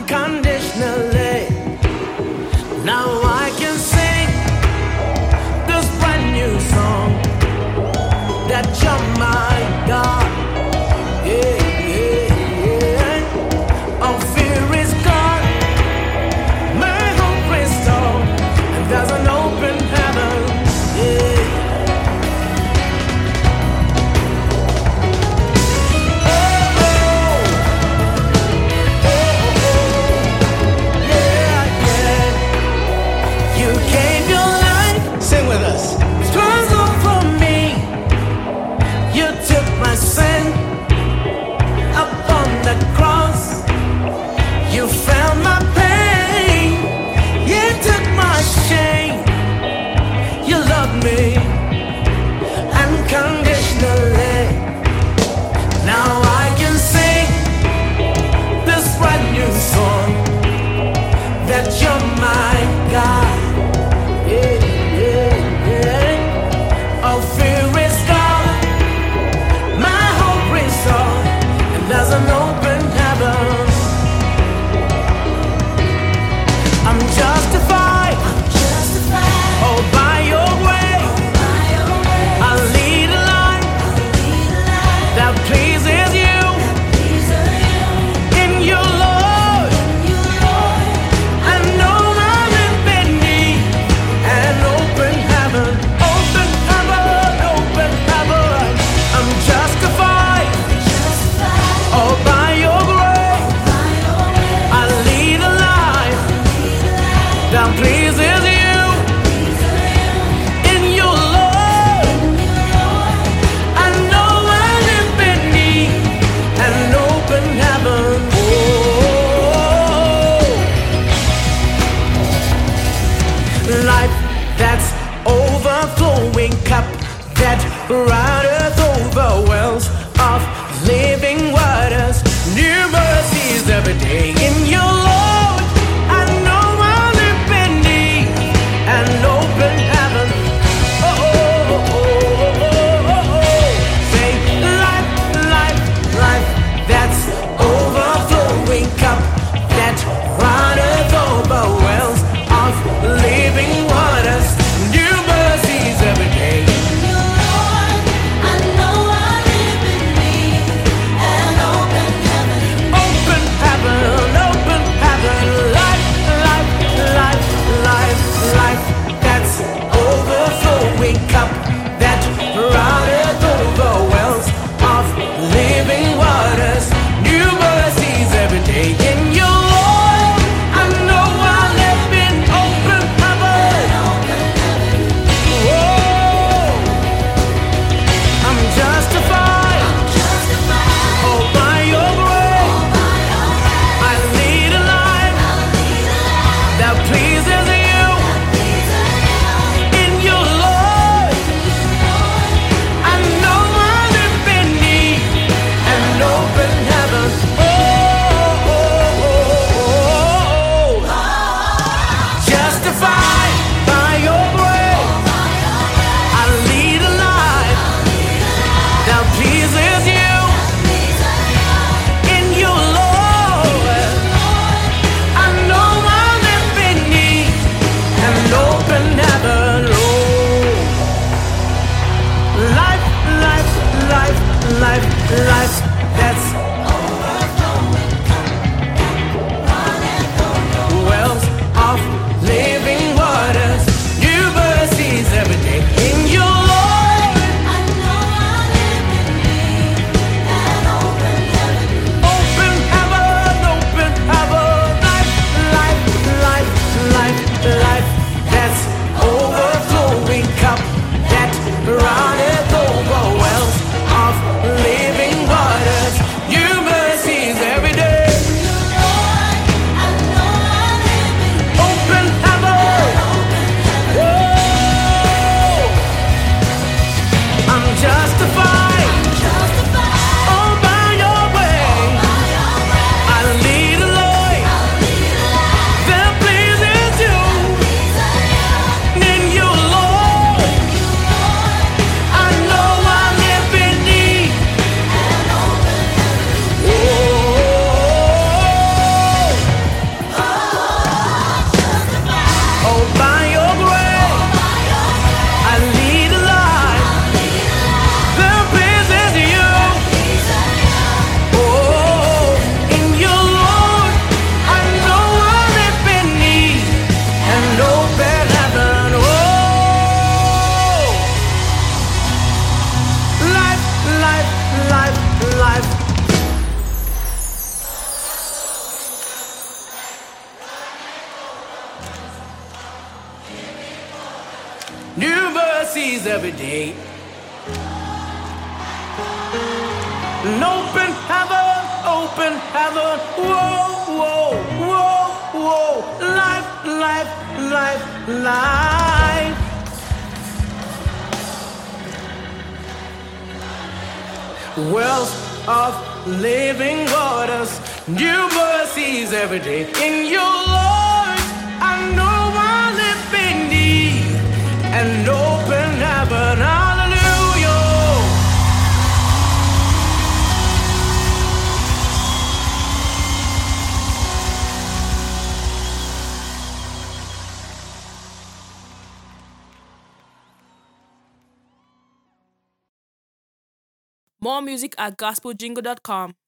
unconditionally. Now I can sing this brand new song that you're my God. Yeah, yeah, yeah. All fear is gone, my hope restored, and there's an open heaven. Yeah. Sing with us. Struggle for me. You took my sin upon the cross. You found my pain. You took my shame. You loved me unconditionally. Now I can sing this brand new song that you're my God. Yeah. All fear is gone, my hope restored, and there's an open heaven. I'm justified, oh by your way. I lead a life that pleases you. In your Lord, I know I'm in beneath an open heaven. I'm justified, oh by your grace. I lead a life that pleases you. In your Lord, I know I live beneath an open heaven. Oh, life that's overflowing cup that runneth over wells of living waters. New mercies every day. In your Lord, I know I'll live beneath an open heaven. Oh, oh, oh, oh, oh, oh, oh. Say life, life, life that's overflowing cup that runneth over wells of living waters. New mercies every day. Open heaven, mercies every day. An open heaven, whoa, whoa, whoa, whoa. Life, life, life, life. Wells of living waters, new mercies every day. In your Lord, I know I live beneath an open heaven. Hallelujah. More music at gospeljingle.com.